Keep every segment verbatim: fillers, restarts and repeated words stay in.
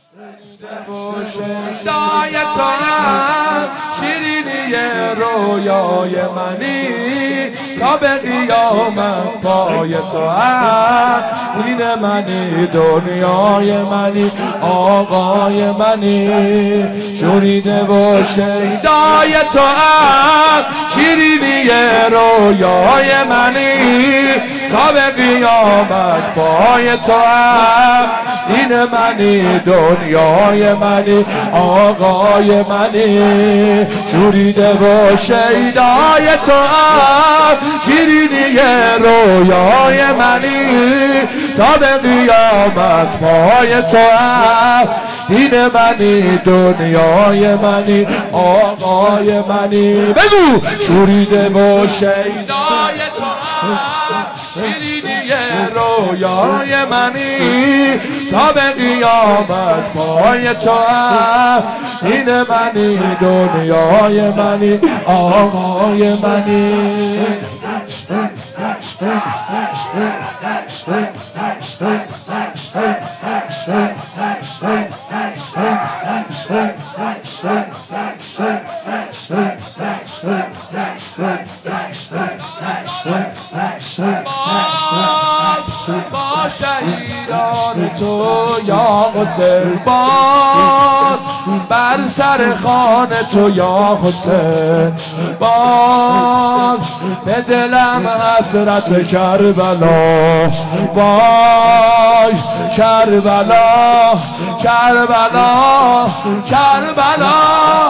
شای تو هم شیرینی رویای منی، تا به قیامت پای تو هم دین منی، دنیای منی، آقای منی. شوریده و شیدای تو هم شیرینی رویای منی، تا به قیامت پای تو هم دین منی، دنیای منی، آقای منی. شوریده و شیدای تو هم شیرینی رویای منی، تا به قیامت پای تو هم دین منی، دنیای منی، آقای منی. بگو شوریده و شیدای تو هم شیرینی رویای منی، تا به قیامت پای تو هم دین منی، دنیای منی، آقای منی. با شهیدان تو یا حسین، باز بر سر خوان تو یا حسین، باز به دلم حسرت کربلا، وای کربلا کربلا کربلا،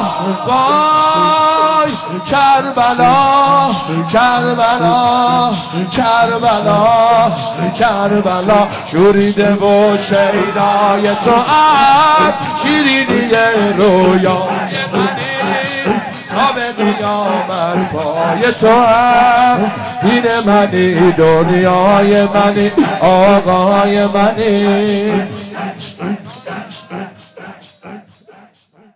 وای کربلا کربلا کربلا کربلا. شوریده و شیدای تو هم شیرینی رویای منی، تا به قیامت پای تو هم دین منی، دنیای منی، آقای منی.